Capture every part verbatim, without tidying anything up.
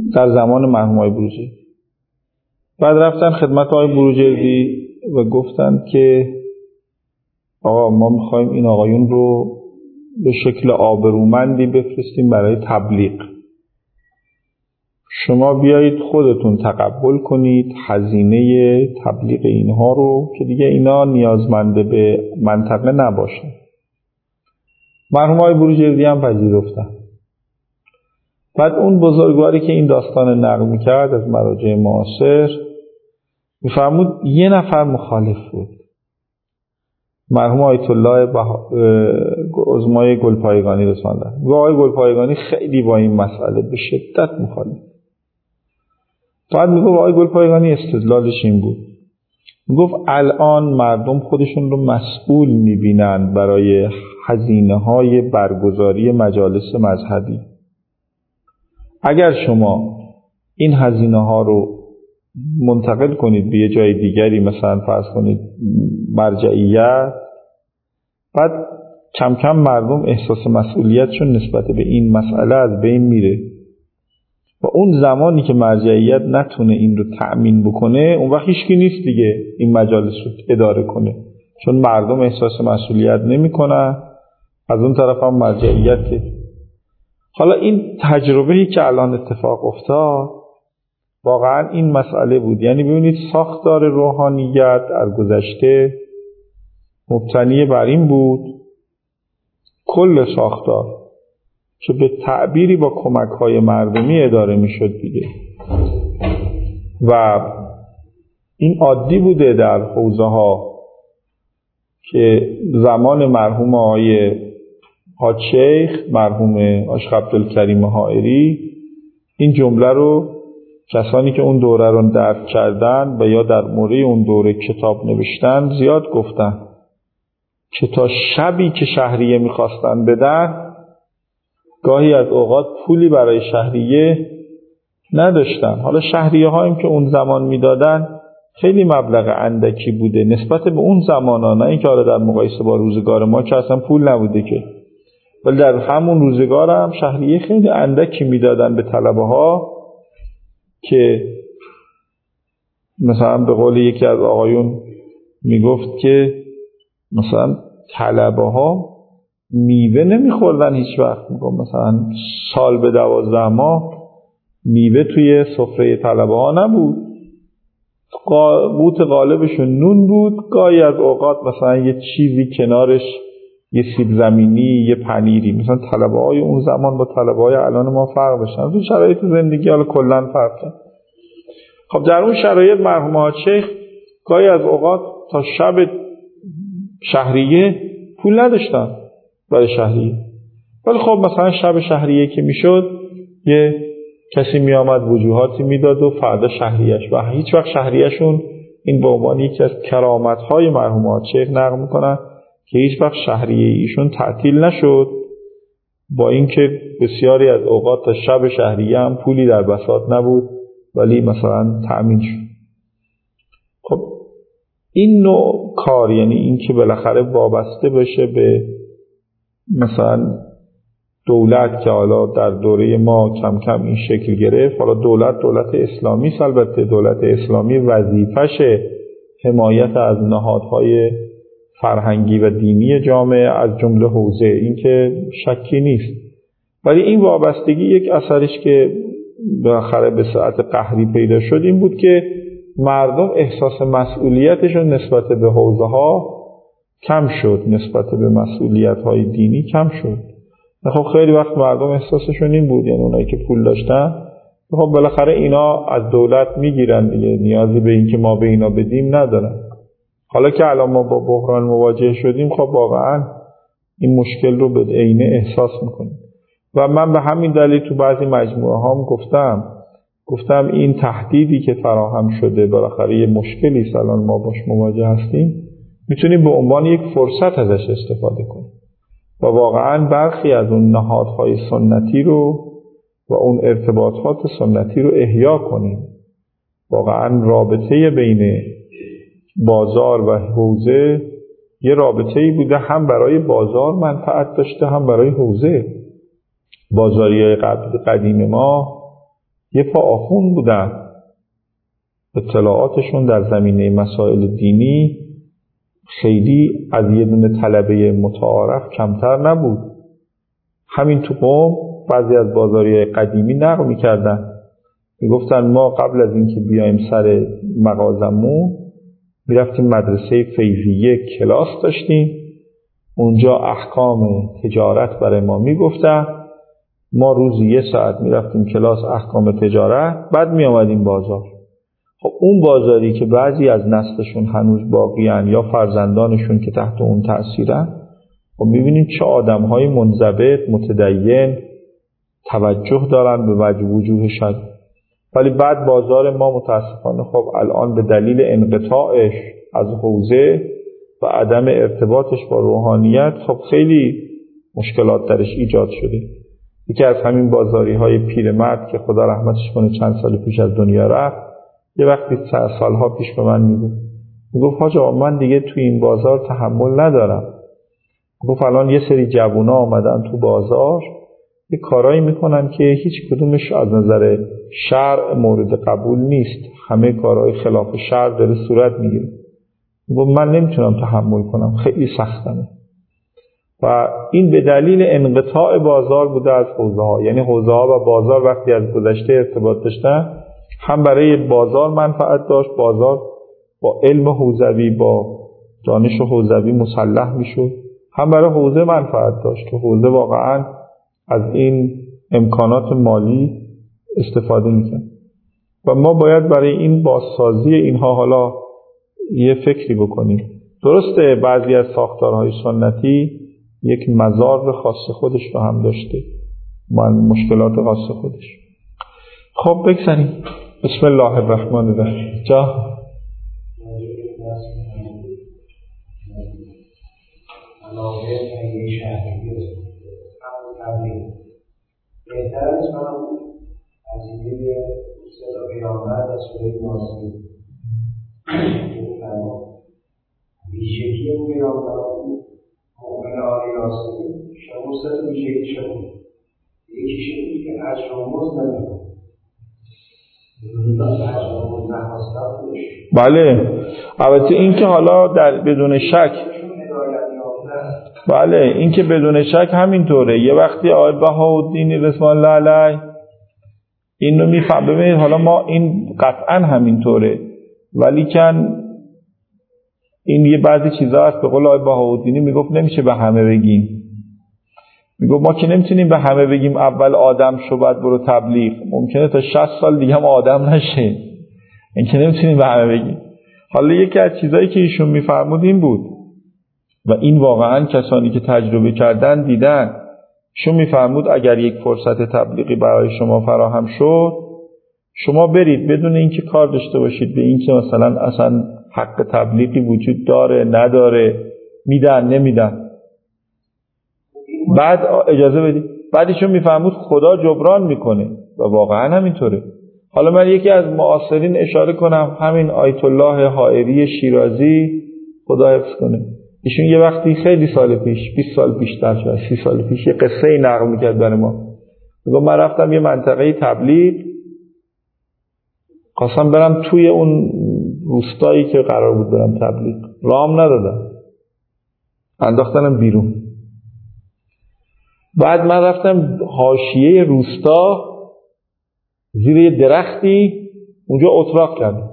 در زمان مرحوم آقای بروجردی. بعد رفتن خدمت آقای بروجردی و گفتن که آقا ما میخوایم این آقایون رو به شکل آبرومندی بفرستیم برای تبلیغ. شما بیایید خودتون تقبل کنید هزینه تبلیغ اینها رو که دیگه اینا نیازمنده به منطقه نباشن. مرحوم آقای بروجردی هم پذیرفتن. بعد اون بزرگواری که این داستان نقل میکرد از مراجع معاصر میفرمود یه نفر مخالف بود، مرحوم آیت الله بها... عظمای گلپایگانی رسانده. و آقای گلپایگانی خیلی با این مسئله به شدت مخالف. بعد میگه آقای گلپایگانی استدلالش این بود، میگفت الان مردم خودشون رو مسئول میبینن برای هزینه های برگزاری مجالس مذهبی. اگر شما این هزینه ها رو منتقل کنید به یه جای دیگری، مثلا فرض کنید مرجعیت، بعد کم کم مردم احساس مسئولیتشون نسبت به این مسئله از بین میره و اون زمانی که مرجعیت نتونه این رو تأمین بکنه اون وقت هیچکی نیست دیگه این مجالس رو اداره کنه، چون مردم احساس مسئولیت نمیکنن، از اون طرف هم مرجعیت. حالا این تجربه‌ای که الان اتفاق افتاد واقعا این مسئله بود. یعنی ببینید ساختار روحانیت در گذشته مبتنی بر این بود، کل ساختار که به تعبیری با کمک‌های مردمی اداره می‌شد دیگه و این عادی بوده در حوزه‌ها که زمان مرحوم آقای حاج شیخ، مرحوم آشق عبدالکریم حائری، این جمله رو کسانی که اون دوره رو درک کردن و یا در مورد اون دوره کتاب نوشتن زیاد گفتن که تا شبی که شهریه میخواستن بدن گاهی از اوقات پولی برای شهریه نداشتن. حالا شهریه هاییم که اون زمان میدادن خیلی مبلغ اندکی بوده نسبت به اون زمان ها، نه اینکه حالا در مقایسه با روزگار ما که اصلا پول نبوده که، ولی در همون روزگار هم شهریه خیلی اندکی میدادن به طلبه ها که مثلا به قول یکی از آقایون میگفت که مثلا طلبه ها میوه نمیخوردن هیچ وقت، میگم مثلا سال به دوازده ماه میوه توی سفره طلبه ها نبود، قوت غالبشون نون بود، گاهی از اوقات مثلا یه چیزی کنارش، یه سیب زمینی، یه پنیری. مثلا طلبه های اون زمان با طلبه های الان ما فرق داشتن، تو شرایط زندگی حالا کلا فرق داشتن. خب در اون شرایط مرحوم حاج شیخ گاهی از اوقات تا شب شهریه پول نداشتن برای شهریه، ولی خب مثلا شب شهریه که میشد یه کسی می آمد وجوهاتی میداد و فردا شهریهش، و هیچ وقت شهریهشون، این به عنوان یکی از کرامت‌های مرحوم حاج شیخ نقل میکنن که هیچ وقت شهریه ایشون تعطیل نشد، با اینکه بسیاری از اوقات تا شب شهریه هم پولی در بساط نبود ولی مثلا تأمین شد. خب این نوع کار، یعنی این که بالاخره وابسته بشه به مثلا دولت که حالا در دوره ما کم کم این شکل گرفت، حالا دولت دولت اسلامی است، البته دولت اسلامی وظیفش حمایت از نهادهای فرهنگی و دینی جامعه از جمله حوزه، این که شکی نیست، ولی این وابستگی یک اثرش که بالاخره به صورت قهری پیدا شد این بود که مردم احساس مسئولیتشون نسبت به حوزه ها کم شد، نسبت به مسئولیت های دینی کم شد. خب خیلی وقت مردم احساسشون این بود، یعنی اونایی که پول داشتن خب بالاخره اینا از دولت میگیرن دیگه، نیازی به این که ما به اینا بدیم ندارن. حالا که الان ما با بحران مواجه شدیم خب واقعا این مشکل رو به عینه احساس میکنیم و من به همین دلیل تو بعضی مجموعه هام گفتم گفتم این تهدیدی که فراهم شده بالاخره یه مشکلی است الان ما باش مواجه هستیم، میتونیم به عنوان یک فرصت ازش استفاده کنیم و واقعا برخی از اون نهادهای سنتی رو و اون ارتباطات سنتی رو احیا کنیم. واقعا رابطه بین بازار و حوزه یه رابطه‌ای بوده، هم برای بازار منفعت داشته هم برای حوزه. بازاریای قدیم ما یه پا آخون بودن، اطلاعاتشون در زمینه مسائل دینی خیلی از یه دونه طلبه متعارف کمتر نبود. همین تو قم بعضی از بازاری قدیمی نقل می‌کردن، میگفتن ما قبل از اینکه بیایم سر مغازمون میرفتیم مدرسه فیضیه کلاس داشتیم، اونجا احکام تجارت برای ما میگفتن، ما روزی یه ساعت میرفتیم کلاس احکام تجارت، بعد میامدیم بازار. خب اون بازاری که بعضی از نسلشون هنوز باقیان یا فرزندانشون که تحت اون تأثیرن، خب میبینیم چه آدم‌های منضبط، متدین، توجه دارن به وجه وجوه شد. ولی بعد بازار ما متاسفانه خب الان به دلیل انقطاعش از حوزه و عدم ارتباطش با روحانیت خب خیلی مشکلات درش ایجاد شده. یکی از همین بازاری های پیرمرد که خدا رحمتش کنه چند سال پیش از دنیا رفت، یه وقتی سالها پیش به من میگفت میگفت حاج آقا من دیگه تو این بازار تحمل ندارم. گفت الان یه سری جوونا آمدن تو بازار یه کارایی میکنن که هیچ کدومش از نظر شرع مورد قبول نیست، همه کارهای خلاف شرع داره صورت میگیره. گفت من نمیتونم تحمل کنم، خیلی سختمه. و این به دلیل انقطاع بازار بوده از حوزه ها، یعنی حوزه ها و بازار وقتی از گذشته ارتباط داشتن، هم برای بازار منفعت داشت، بازار با علم حوزوی با دانش حوزوی مسلح میشد، هم برای حوزه منفعت داشت که حوزه واقعا از این امکانات مالی استفاده میکنه. و ما باید برای این بازسازی اینها حالا یه فکری بکنیم. درسته بعضی از ساختارهای سنتی یک مزار خاص خودش رو هم داشته، من مشکلات خاص خودش. خب بگذاریم. بسم الله الرحمن الرحیم. جا علاوه این شهری تبلیغ بهتر از من از این یه صدا پیامبر و سوره ماسه ویژگی اون پیامبر مؤمن آل یاسین شموست ویژگی شد، یکیش این که تجرمز نمی‌کنه. بله البته این که حالا در بدون شک بله این که بدون شک همینطوره. یه وقتی آقای بهاءالدین رضوان الله علیه این رو میفهم. ببینید حالا ما این قطعا همینطوره، ولی کن این یه بعضی چیزا هست به قول آقای بهاءالدینی میگفت نمیشه به همه بگیم. میگفت ما که نمیتونیم به همه بگیم اول آدم شو بعد برو تبلیغ، ممکنه تا شصت سال دیگه هم آدم نشه، این که نمیتونیم به همه بگیم. حالا یکی از چیزایی که ایشون میفرمود این بود و این واقعا کسانی که تجربه کردن دیدن. ایشون میفرمود اگر یک فرصت تبلیغی برای شما فراهم شد، شما برید بدون اینکه کار داشته باشید به اینکه مثلا اصلا حق تبلیغی وجود داره نداره، میدن نمیدن، بعد اجازه بدید. بعد ایشون میفرمود خدا جبران میکنه و واقعا همینطوره. حالا من یکی از معاصرین اشاره کنم، همین آیت الله حائری شیرازی خدا حفظ کنه. ایشون یه وقتی خیلی سال پیش، بیست سال پیشتر شد، سی سال پیش، یه قصه ای نقل میکرد برای ما. میگه من رفتم یه منطقه تبلیغ، خواستم برم توی اون روستایی که قرار بود برم تبلیغ، رام ندادم، انداختنم بیرون. بعد من رفتم حاشیه روستا زیر یه درختی، اونجا اتراق کردم.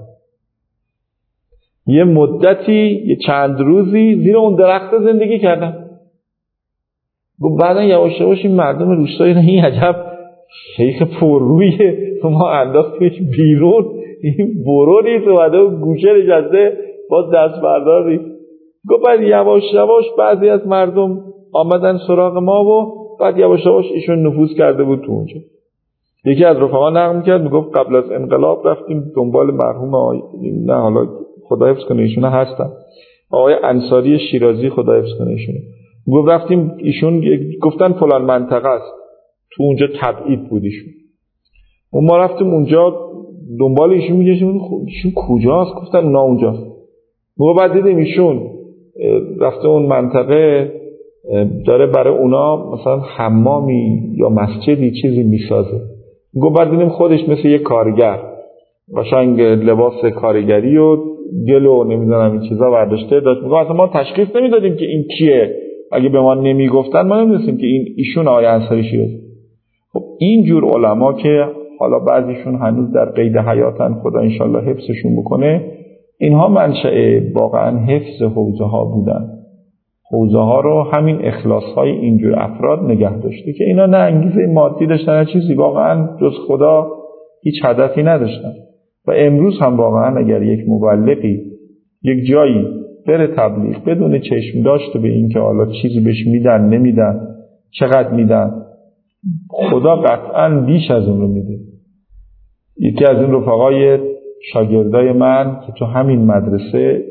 یه مدتی، یه چند روزی زیر اون درخت زندگی کردم. گفت بعدا یواش یواش این مردم روستایی این عجب شیخ پررویه، تو ما انداختیمش بیرون، این برو نیست اومده و گوشه نشسته با دست بردار نیست. گفت بعد یواش یواش بعضی از مردم آمدن سراغ ما و بعد یواش یواش ایشون نفوذ کرده بود تو اونجا. یکی از رفقا نقل میکرد، میگفت قبل از انقلاب رفتیم دنبال مرحوم آقای، نه حالا خدا حفظ کنه ایشون هستن، آقای انصاری شیرازی خدا حفظ کنه ایشون، میگفت رفتیم ایشون گفتن فلان منطقه است، تو اونجا تبعید بود ایشون، و ما رفتیم اونجا دنبال ایشون میگشتیم ایشون کجاست، گفتن نه اونجاست. ما بعد دیدیم ایشون رفته اون منطقه داره برای اونا مثلا حمامی یا مسجدی چیزی میسازه. گفت بعد دیدیم خودش مثل یک کارگر قشنگ لباس کارگری و گل و نمیدونم این چیزا برداشته داشت. میگه اصلا ما تشخیص نمیدادیم که این کیه، اگه به ما نمیگفتن ما نمیدونستیم که این ایشون آقای انصاری شیرازی. خب این جور علما که حالا بعضیشون هنوز در قید حیاتن، خدا انشالله حفظشون بکنه، اینها منشأ واقعا حفظ حوزه ها بودن. حوزه ها رو همین اخلاص های اینجور افراد نگه داشته که اینا نه انگیزه مادی داشتن نه چیزی، واقعا جز خدا هیچ هدفی نداشتن. و امروز هم واقعا اگر یک مبلغی یک جایی بره تبلیغ بدون چشم داشته به این که حالا چیزی بهش میدن نمیدن، چقدر میدن، خدا قطعا بیش از اون رو میده. یکی از این رفقای شاگردای من که تو همین مدرسه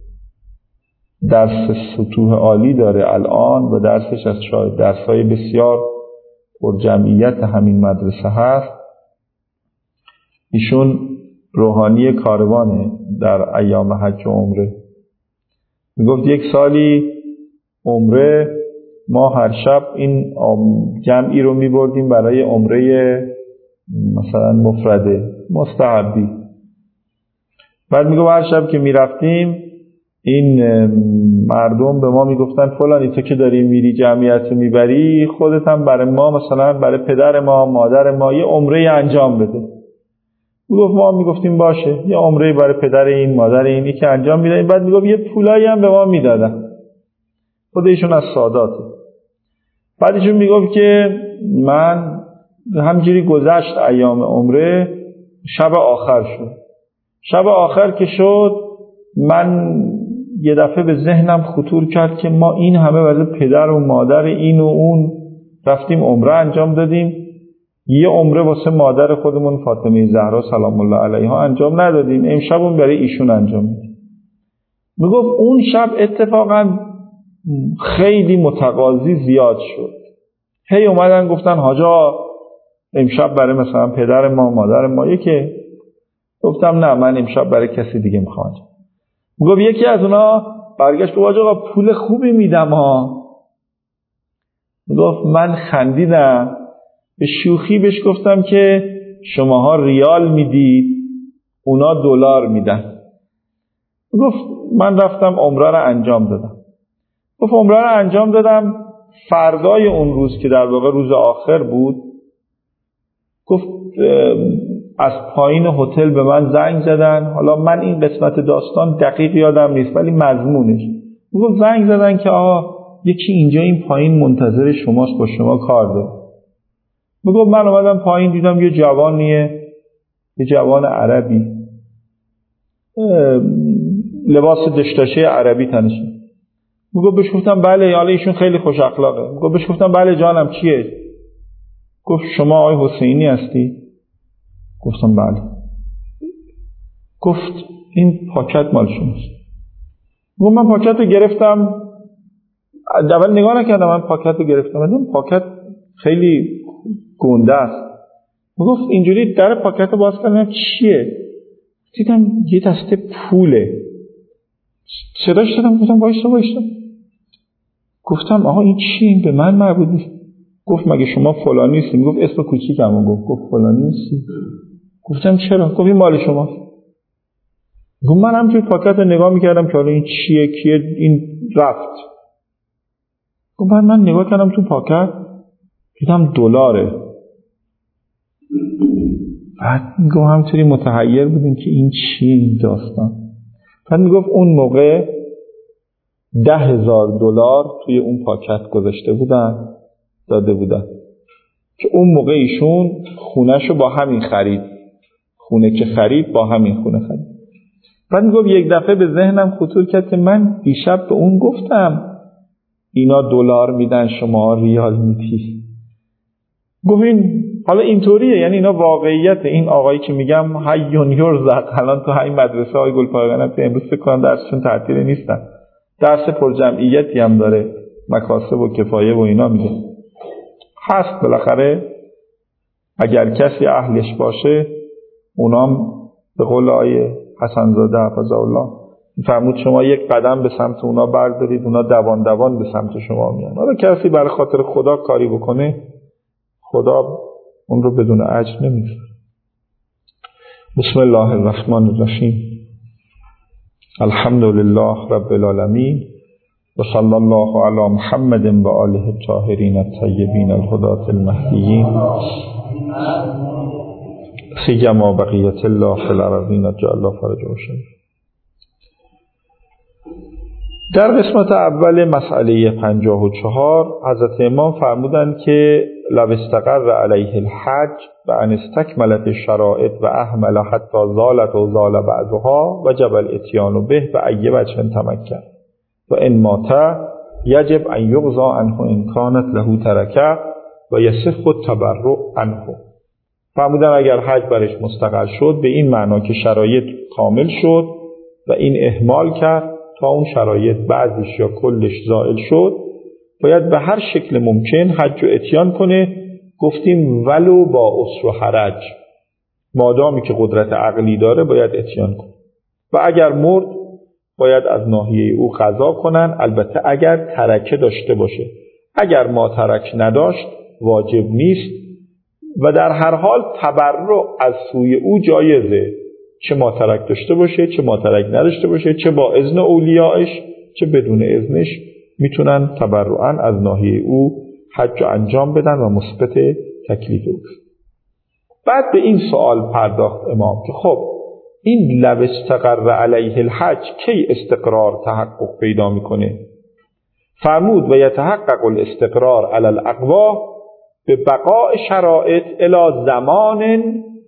درس سطوح عالی داره الان و درسش از درسای بسیار پر جمعیت همین مدرسه هست، ایشون روحانی کاروانه در ایام حج و عمره. میگفت یک سالی عمره ما هر شب این جمعی رو میبردیم برای عمره مثلا مفرده مستحبی. بعد میگفت هر شب که میرفتیم این مردم به ما میگفتن فلانی تو که داری میری جمعیت میبری خودت هم برای ما مثلا برای پدر ما مادر ما یه عمره انجام بده. میگفت ما میگفتیم باشه یه عمره برای پدر این مادر اینی که انجام میدن. بعد میگفت یه پولایی هم به ما میدادن، خودشون از ساداته. بعدشون میگفت که من همجوری گذشت ایام عمره، شب آخر شد. شب آخر که شد من یه دفعه به ذهنم خطور کرد که ما این همه واسه پدر و مادر این و اون رفتیم عمره انجام دادیم، یه عمره واسه مادر خودمون فاطمه زهرا سلام الله علیها انجام ندادیم، امشب اون برای ایشون انجام دادیم. میگفت اون شب اتفاقا خیلی متقاضی زیاد شد. هی اومدن گفتن حاجا امشب برای مثلا پدر ما مادر ما یکی. گفتم نه من امشب برای کسی دیگه میخوام. میگفت یکی از اونا برگشت گفت آقا پول خوبی میدم ها. میگفت من خندیدم، به شوخی بهش گفتم که شماها ریال میدید اونا دلار میدن. گفت من رفتم عمره رو انجام دادم. گفت عمره رو انجام دادم، فردای اون روز که در واقع روز آخر بود گفت از پایین هتل به من زنگ زدن. حالا من این قسمت داستان دقیق یادم نیست ولی مضمونش گفت زنگ زدن که آقا یکی اینجا این پایین منتظر شماست با شما کار داره. میگفت من اومدم پایین دیدم یه جوانیه، یه جوان عربی لباس دشتاشه عربی تنشه. میگفت بهش گفتم بله حالا ایشون خیلی خوش اخلاقه. میگفت بهش گفتم بله جانم چیه؟ گفت شما آقای حسینی هستی؟ گفتم بله. گفت این پاکت مال شماست. گفت من پاکت رو گرفتم، اول نگاه نکردم من پاکت رو گرفتم، دیدم پاکت خیلی گنده است. گفت اینجوری در پاکت رو باز کردم چیه؟ دیدم یه دسته پوله. صداش دادم گفتم وایسا وایسا. گفتم آقا این چیه؟ این به من مربوط نیست. گفت مگه شما فلانی هستی؟ گفت اسم کوچیکمو گفت. گفت فلانی نیستی؟ گفتم چرا؟ گفت این مال شماست. گفت من همینجوری پاکت رو نگاه میکردم که حالا این چیه کیه این رفت. گفت من من نگاه کردم تو پاکت دیدم دلاره. بعد میگم همینطوری متحیر بودیم که این چیه این داستان. بعد میگفت اون موقع ده هزار دلار توی اون پاکت گذاشته بودن داده بودن که اون موقع ایشون خونهشو با همین خرید، خونه که خرید با همین خونه خرید. بعد میگفت یک دفعه به ذهنم خطور کرد که من دیشب به اون گفتم اینا دلار میدن شما ریال میدی. گفت این حالا اینطوریه، یعنی اینا واقعیت. این آقایی که میگم حیون یرزق الان تو همین مدرسه های گلپایگانه تو امروز فکر کنم درسشون تعطیل نیستن، درس پر جمعیتی هم داره، مکاسب و کفایه و اینا میگه هست. بالاخره اگر کسی اهلش باشه اونام به قول آیه حسن زاده حفظه الله فرمود شما یک قدم به سمت اونا بردارید اونا دوان دوان به سمت شما میان. حالا کسی برای خاطر خدا کاری بکنه خدا اون رو بدون اجر نمیگذاره. بسم الله الرحمن الرحیم. الحمد لله رب العالمین و صلی الله علی محمد و آله الطاهرین الطیبین الهداة المهدیین سیما بقیت الله فی الارضین اجعل الله فرجهم شریف. در قسمت اول مسئله پنجاه و چهار حضرت امام فرمودند که لو استقر علیه الحج و ان استکملت الشرائط و احمل حتی زالت و زال بعضها وجب الاتیان به و ای وجه تمکن و ان مات یجب ان یقضی عنه ان کانت له ترکه و یصح التبرع عنه. فرمودن اگر حج برش مستقر شد به این معنا که شرایط کامل شد و این اهمال کرد تا اون شرایط بعضیش یا کلش زائل شد، باید به هر شکل ممکن حج و اتیان کنه. گفتیم ولو با عسر و حرج، مادامی که قدرت عقلی داره باید اتیان کنه. و اگر مرد باید از ناحیه او قضا کنن، البته اگر ترکه داشته باشه. اگر ما ترک نداشت واجب نیست و در هر حال تبرع از سوی او جایزه، چه ماترک داشته باشه چه ماترک نداشته باشه، چه با اذن اولیائش چه بدون اذنش، میتونن تبرعاً از ناحیه او حج انجام بدن و مثبت تکلیف او. بعد به این سوال پرداخت امام که خب این لو استقر علیه الحج کی استقرار تحقق پیدا میکنه؟ فرمود و یتحقق الاستقرار علی الاقوا به بقاء شرائط الی زمان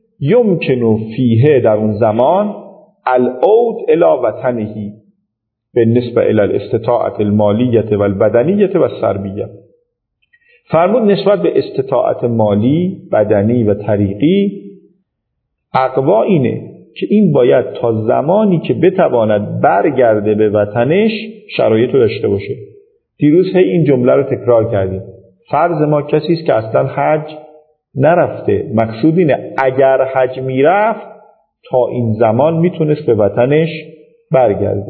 یمکن فیه، در اون زمان العود الی وطنه بالنسبه الی الاستطاعت المالیت و البدنیت و السربیه. فرمود نسبت به استطاعت مالی، بدنی و طریقی اقوا اینه که این باید تا زمانی که بتواند برگرده به وطنش شرایط رو داشته باشه. دیروز هی این جمله رو تکرار کردیم. فرض ما کسی است که اصلا حج نرفته، مقصود اینه اگر حج میرفت تا این زمان میتونست به وطنش برگرده.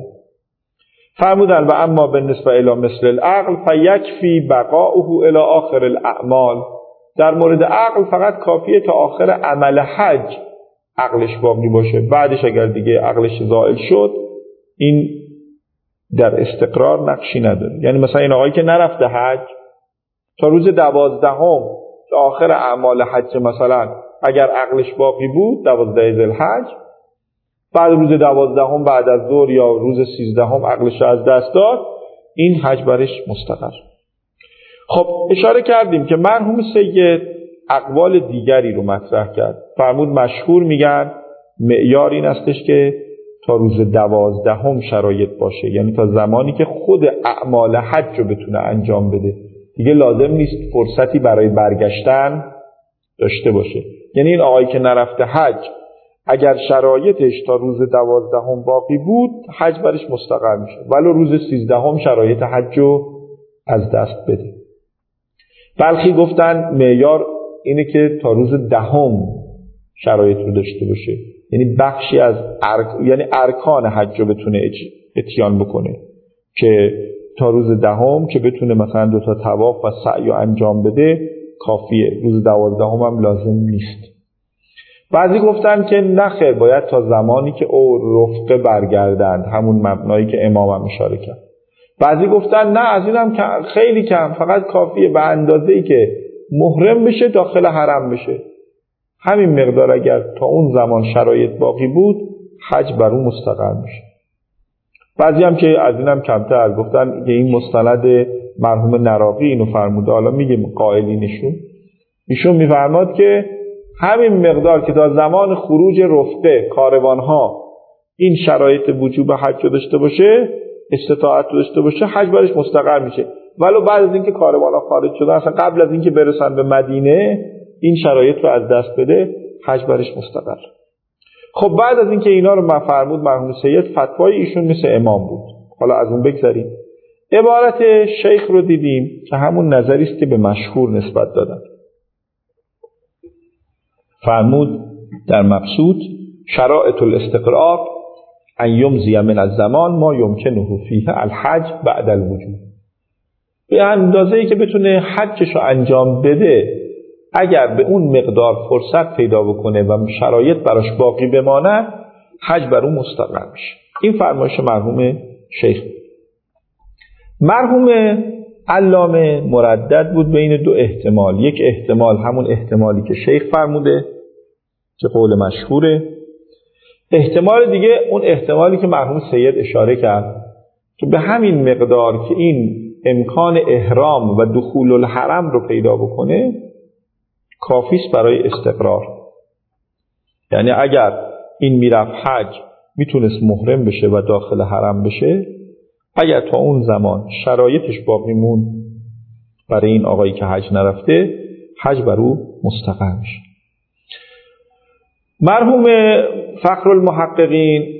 فرمودن و اما بالنسبه الی مثل العقل فیکفی بقاؤه الی آخر الاعمال. در مورد عقل فقط کافیه تا آخر عمل حج عقلش باقی باشه، بعدش اگر دیگه عقلش زائل شد این در استقرار نقشی نداره. یعنی مثلا این آقایی که نرفته حج تا روز دوازدهم تا آخر اعمال حج، مثلا اگر عقلش باقی بود دوازده ذوالحج، بعد روز دوازدهم بعد از ظهر یا روز سیزدهم عقلش از دست داد، این حج برش مستقر. خب اشاره کردیم که مرحوم سید اقوال دیگری رو مطرح کرد. فرمود مشهور میگن معیار این استش که تا روز دوازدهم شرایط باشه، یعنی تا زمانی که خود اعمال حج رو بتونه انجام بده، دیگه لازم نیست فرصتی برای برگشتن داشته باشه. یعنی این آقایی که نرفته حج اگر شرایطش تا روز دوازدهم باقی بود حج برش مستقر میشه، ولو روز سیزدهم شرایط حج رو از دست بده. بلخی گفتن معیار اینه که تا روز دهم شرایط رو داشته باشه، یعنی بخشی از ارک... یعنی ارکان حج رو بتونه اتیان بکنه، که تا روز دهم که بتونه مثلا دو تا طواف و سعی انجام بده کافیه، روز دوازدهم هم لازم نیست. بعضی گفتن که نخیر، باید تا زمانی که او رفقه برگردند، همون مبنایی که امام هم اشاره کرد. بعضی گفتن نه، از این هم خیلی کم، فقط کافیه به اندازه‌ای که محرم بشه داخل حرم بشه، همین مقدار اگر تا اون زمان شرایط باقی بود حج بر اون مستقر میشه. بعضی هم که از این هم کمتر گفتن که این مستند مرحوم نراقی اینو فرموده، حالا میگه قائلینشون، ایشون میفرماد که همین مقدار که تا زمان خروج رفقه کاروانها این شرایط وجوب حج رو داشته باشه، استطاعت رو داشته باشه، حج برش مستقر میشه. ولو بعد از اینکه کاروانها خارج شدن، اصلا قبل از اینکه برسن به مدینه این شرایط رو از دست بده، حج برش مستقر. خب بعد از اینکه اینا رو مفرمود مرحوم سید، فتوای ایشون مثل امام بود. حالا از اون بگذاریم، عبارت شیخ رو دیدیم که همون نظری است که به مشهور نسبت دادن. فرمود در مقصود شرائط الاستقرار ان یمضی من الزمان ما یمکنه فیه الحج بعد الوجوب. به اندازه‌ای که بتونه حجش رو انجام بده اگر به اون مقدار فرصت پیدا بکنه و شرایط براش باقی بماند حج بر اون مستقر میشه. این فرمایش مرحوم شیخ. مرحوم علامه مردد بود بین دو احتمال. یک احتمال همون احتمالی که شیخ فرموده که قول مشهوره، احتمال دیگه اون احتمالی که مرحوم سید اشاره کرد که به همین مقدار که این امکان احرام و دخول الحرم رو پیدا بکنه کافیست برای استقرار. یعنی اگر این میرفت حج میتونست محرم بشه و داخل حرم بشه، اگر تا اون زمان شرایطش باقی مون برای این آقایی که حج نرفته، حج بر او مستقر میشه. مرحوم فخر المحققین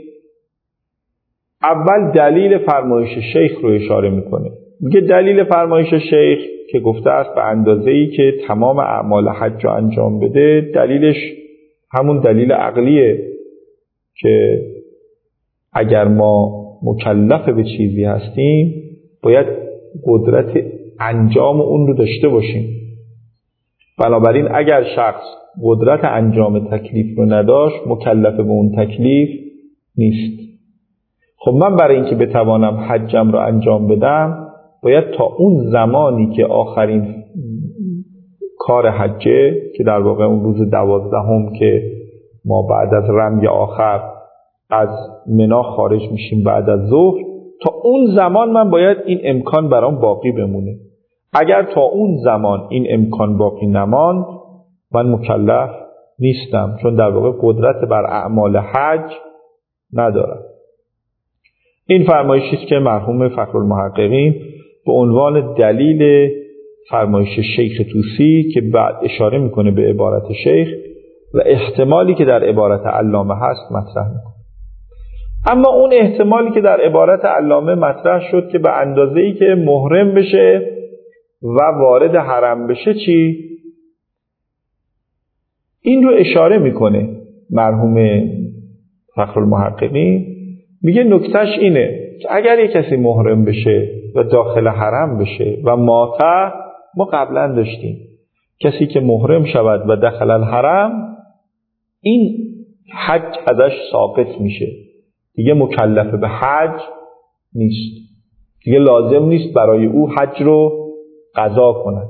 اول دلیل فرمایش شیخ رو اشاره میکنه. میگه دلیل فرمایش شیخ که گفته است به اندازه‌ای که تمام اعمال حج رو انجام بده، دلیلش همون دلیل عقلیه که اگر ما مکلف به چیزی هستیم باید قدرت انجام اون رو داشته باشیم. بنابراین اگر شخص قدرت انجام تکلیف رو نداشت مکلف به اون تکلیف نیست. خب من برای اینکه بتوانم حجم رو انجام بدم باید تا اون زمانی که آخرین کار حجه که در واقع اون روز دوازدهم که ما بعد از رمی آخر از منا خارج میشیم بعد از ظهر، تا اون زمان من باید این امکان برام باقی بمونه. اگر تا اون زمان این امکان باقی نماند من مکلف نیستم، چون در واقع قدرت بر اعمال حج ندارم. این فرمایشی است که مرحوم فخر المحققین به عنوان دلیل فرمایش شیخ طوسی که بعد اشاره میکنه به عبارت شیخ و احتمالی که در عبارت علامه هست مطرح میکنه. اما اون احتمالی که در عبارت علامه مطرح شد که به اندازه‌ای که محرم بشه و وارد حرم بشه چی؟ این رو اشاره میکنه مرحوم فخر المحققین. میگه نکتهش اینه که اگر یک کسی محرم بشه و داخل حرم بشه و ماته، ما قبلا داشتیم کسی که محرم شود و داخل الحرم این حج ازش ثابت میشه، دیگه مکلف به حج نیست، دیگه لازم نیست برای او حج رو قضا کند.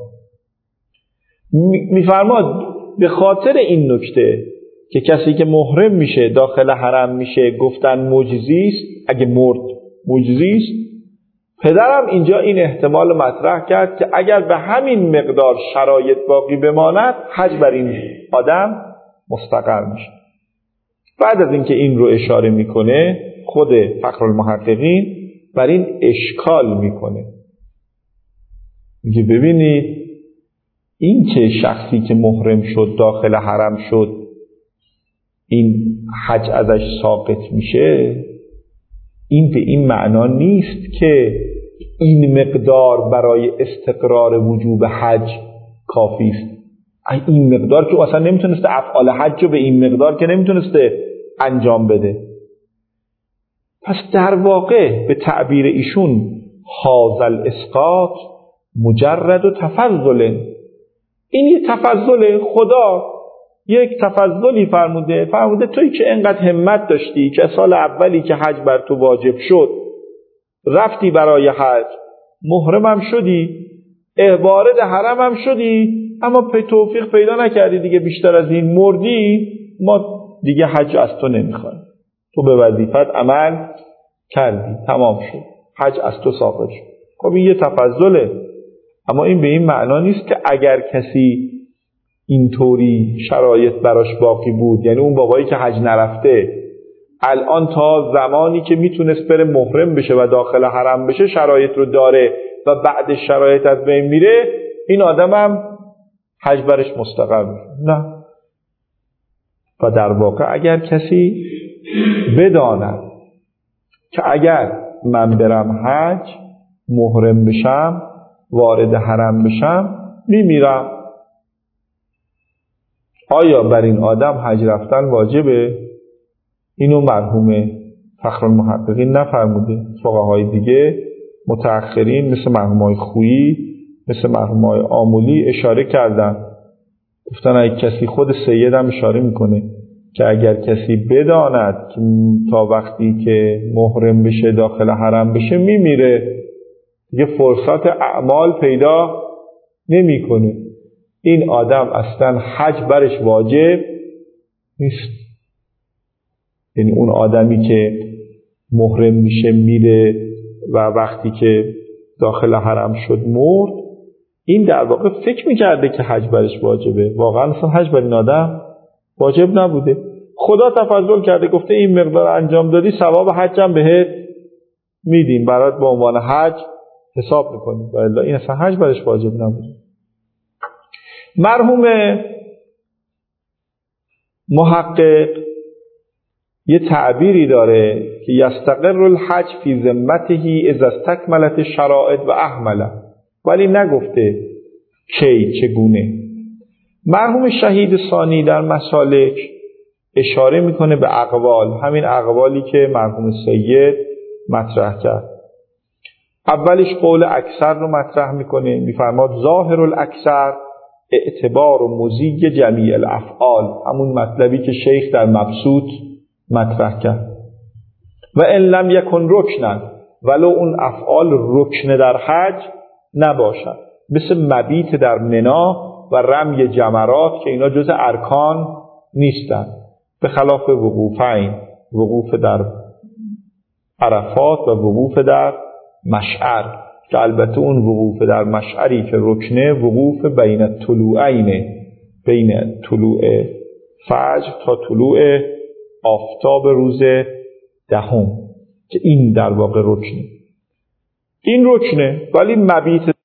میفرماد به خاطر این نکته که کسی که محرم میشه داخل حرم میشه گفتن معجزی است، اگه مرد معجزی است، پدرم اینجا این احتمال مطرح کرد که اگر به همین مقدار شرایط باقی بماند حج بر این آدم مستقر میشه. بعد از اینکه این رو اشاره میکنه خود فخر المحققین بر این اشکال میکنه، میگه ببینید این که شخصی که محرم شد داخل حرم شد این حج ازش ساقط میشه، این به این معنا نیست که این مقدار برای استقرار وجوب حج کافی است. این مقدار که اصلا نمیتونسته افعال حج رو به این مقدار که نمیتونسته انجام بده. پس در واقع به تعبیر ایشون هاذا الاسقاط مجرد و تفضل، این یه تفضل، خدا یک تفضلی فرموده فرموده تویی که انقدر همت داشتی که سال اولی که حج بر تو واجب شد رفتی برای حج، محرمم شدی، وارد حرمم شدی، اما به توفیق پیدا نکردی دیگه بیشتر از این مردی، ما دیگه حج از تو نمیخوایم، تو به وظیفت عمل کردی، تمام شد، حج از تو ساقط شد. خب این یه تفضله، اما این به این معنا نیست که اگر کسی اینطوری شرایط براش باقی بود، یعنی اون بابایی که حج نرفته الان تا زمانی که میتونست بره محرم بشه و داخل حرم بشه شرایط رو داره و بعد شرایط از بین میره، این آدم هم حج برش مستقر میشه. نه. و در واقع اگر کسی بداند که اگر من برم حج محرم بشم وارد حرم بشم میمیرم، آیا بر این آدم حج رفتن واجبه؟ اینو مرحوم فخر المحققین نفرموده. فقهای دیگه متأخرین مثل مرحوم های خویی، مثل مرحوم های آمولی اشاره کردن گفتن اگه کسی، خود سید هم اشاره میکنه که اگر کسی بداند که تا وقتی که محرم بشه داخل حرم بشه میمیره، دیگه فرصت اعمال پیدا نمیکنه، این آدم اصلا حج برش واجب نیست. یعنی اون آدمی که محرم میشه میره و وقتی که داخل حرم شد مرد، این در واقع فکر میکرده که حج برش واجبه، واقعا اصلا حج بر این آدم واجب نبوده. خدا تفضل کرده گفته این مقدار انجام دادی ثواب حجم بهت میدیم، برات به عنوان حج حساب میکنیم، و الا این اصلا حج برش واجب نبوده. مرحوم محقق یه تعبیری داره که یستقر الحج فی ذمته اذا استکملت الشرائط و احمله، ولی نگفته کی، چگونه. مرحوم شهید ثانی در مسالک اشاره میکنه به اقوال، همین اقوالی که مرحوم سید مطرح کرد. اولش قول اکثر رو مطرح میکنه، میفرماد ظاهر الاکثر اعتبار و مزیج جمیع الافعال، همون مطلبی که شیخ در مبسوط مطرح کرد. و ان لم یکن رکنن، ولو اون افعال رکن در حج نباشد، مثل مبیت در منا و رمی جمرات که اینا جز ارکان نیستن، به خلاف وقوفین، وقوف در عرفات و وقوف در مشعر، که البته اون وقوف در مشعری که رکنه وقوف بین طلوعین، بین طلوع فجر تا طلوع آفتاب روز دهم، که این در واقع رکنه، این رکنه، ولی مبیت